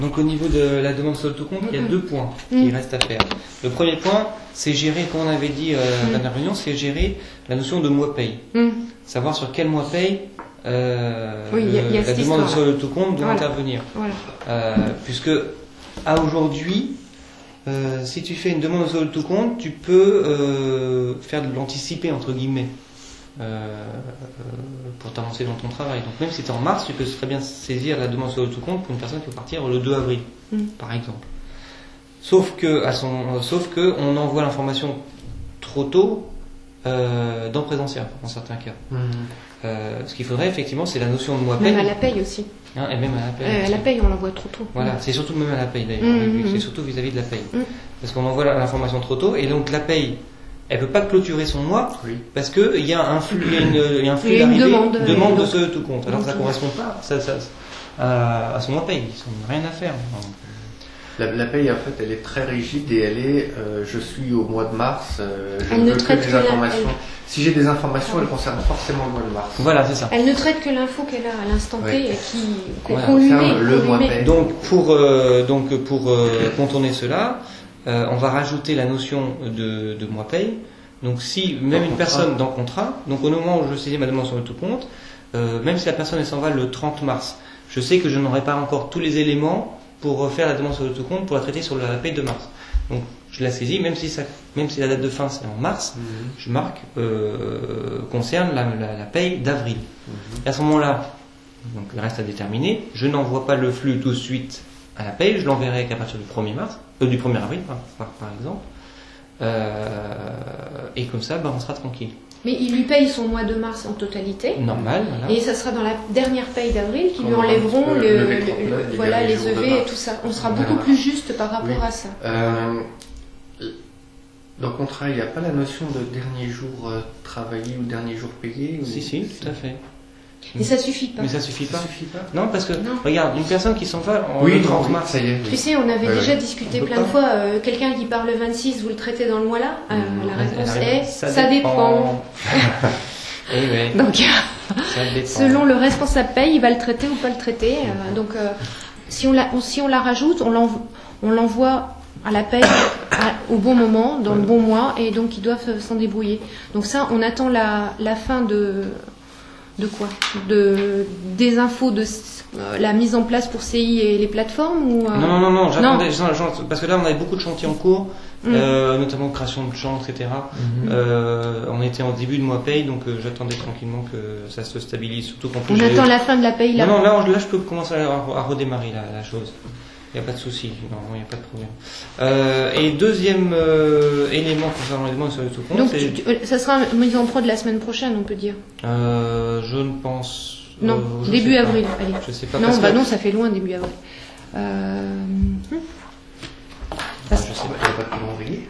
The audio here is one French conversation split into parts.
Donc au niveau de la demande sur le tout compte, il y a 2 points qui restent à faire. Le premier point, c'est gérer, comme on avait dit à la dernière réunion, c'est gérer la notion de mois paye. Savoir sur quel mois paye la demande sur le tout compte doit intervenir. Voilà. Puisque à aujourd'hui, si tu fais une demande sur le tout compte, tu peux faire de l'anticiper entre guillemets. Pour t'avancer dans ton travail. Donc même si tu es en mars, tu peux très bien saisir la demande sur le tout compte pour une personne qui peut partir le 2 avril, par exemple. Sauf que on envoie l'information trop tôt dans présentiel, dans certains cas. Ce qu'il faudrait effectivement, c'est la notion de mois paye. Même à la paye aussi. Et même à la paye. À la paye, on l'envoie trop tôt. Voilà, c'est surtout même à la paye d'ailleurs. C'est surtout vis-à-vis de la paye. Parce qu'on envoie l'information trop tôt, et donc la paye, elle peut pas clôturer son mois parce que il y a un flux, il y a un flux d'arrivée, demande de ce tout compte. Alors ça correspond pas à son mois paye. Ils n'ont rien à faire. La paye, en fait, elle est très rigide et elle est je suis au mois de mars, je elle ne ne veux traite que des que informations. Si j'ai des informations, elles concernent forcément le mois de mars. Voilà, c'est ça. Elle ne traite que l'info qu'elle a à l'instant T et qu'on lui met. Le mois paye. Donc pour contourner cela, on va rajouter la notion de mois paye. Donc si même une personne dans le contrat, donc au moment où je saisis ma demande sur le tout compte, même si la personne elle s'en va le 30 mars, je sais que je n'aurai pas encore tous les éléments pour faire la demande sur le tout compte pour la traiter sur la paye de mars. Donc je la saisis, même si la date de fin c'est en mars, je marque concerne la paye d'avril. Et à ce moment-là, donc il reste à déterminer, je n'envoie pas le flux tout de suite à la paye, je l'enverrai qu'à partir du 1er avril par exemple. Et comme ça, on sera tranquille. Mais il lui paye son mois de mars en totalité. Normal, voilà. Et ça sera dans la dernière paye d'avril qui lui enlèveront les EV et tout ça. On sera beaucoup plus juste par rapport à ça. Dans le contrat, il n'y a pas la notion de dernier jour travaillé ou dernier jour payé ou... Si, tout à fait. Mais ça suffit pas. Mais ça suffit pas. Non, parce que, regarde, une personne qui s'en va le 30 mars, ça y est. Tu sais, on avait déjà discuté plein de fois, quelqu'un qui part le 26, vous le traitez dans le mois-là la réponse est, ça dépend. Donc, selon le responsable paye, il va le traiter ou pas le traiter. Donc, si on la rajoute, on l'envoie à la paye au bon moment, dans le bon mois, et donc ils doivent s'en débrouiller. Donc ça, on attend la fin de quoi? Des infos de la mise en place pour CI et les plateformes ou Non, j'attendais, parce que là on avait beaucoup de chantiers en cours, notamment création de champs, etc. On était en début de mois paye, donc j'attendais tranquillement que ça se stabilise, surtout qu'en plus. On attend la fin de la paye là. Non, là je peux commencer à redémarrer la chose. Il n'y a pas de souci, il n'y a pas de problème. Et deuxième élément concernant les demandes sur le tout compte, donc ça sera mise en prod la semaine prochaine, on peut dire. Je ne pense. Non, début avril. Allez. Je sais pas. Non, non, ça fait loin début avril. Je sais pas, il n'y a pas de calendrier.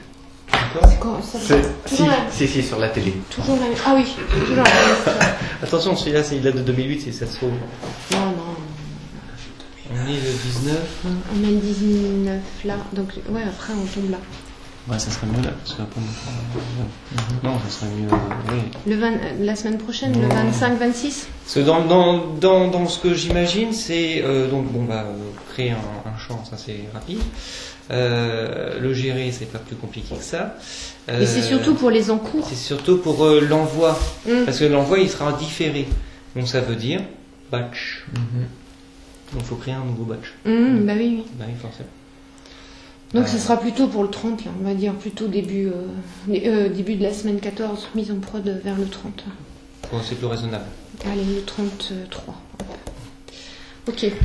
Si, sur la télé. Toujours la même. Ah oui, toujours la même. Attention, celui-là, il date de 2008, c'est ça se trouve. Non. On est le 19. On est le 19 là, donc ouais, après on tombe là. Ouais, ça serait mieux là, parce qu'après non, ça serait mieux. Oui. La semaine prochaine, le 25-26. Parce que dans ce que j'imagine, c'est créer un champ, ça c'est rapide. Le gérer, c'est pas plus compliqué que ça. Et c'est surtout pour les encours. C'est surtout pour l'envoi, parce que l'envoi il sera différé. Donc ça veut dire batch. Donc il faut créer un nouveau batch. Bah oui. Bah oui, forcément. Donc ce sera plutôt pour le 30, là, on va dire plutôt début de la semaine 14, mise en prod vers le 30. Bon, c'est plus raisonnable. Allez, le 33. Ok.